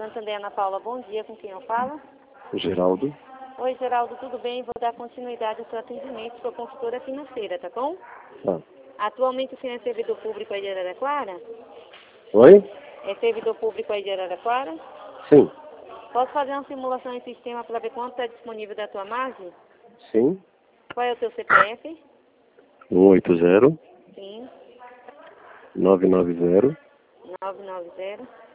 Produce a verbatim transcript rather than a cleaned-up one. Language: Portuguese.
Santander, Ana Paula, bom dia, com quem eu falo? Geraldo. Oi, Geraldo, tudo bem? Vou dar continuidade ao seu atendimento, sou consultora financeira, tá bom? Tá. Atualmente o senhor é servidor público aí de Araraquara? Oi? É servidor público aí de Araraquara? Sim. Posso fazer uma simulação em sistema para ver quanto está disponível da tua margem? Sim. Qual é o teu C P F? um oito zero, Sim. nove nove zero, nove nove zero.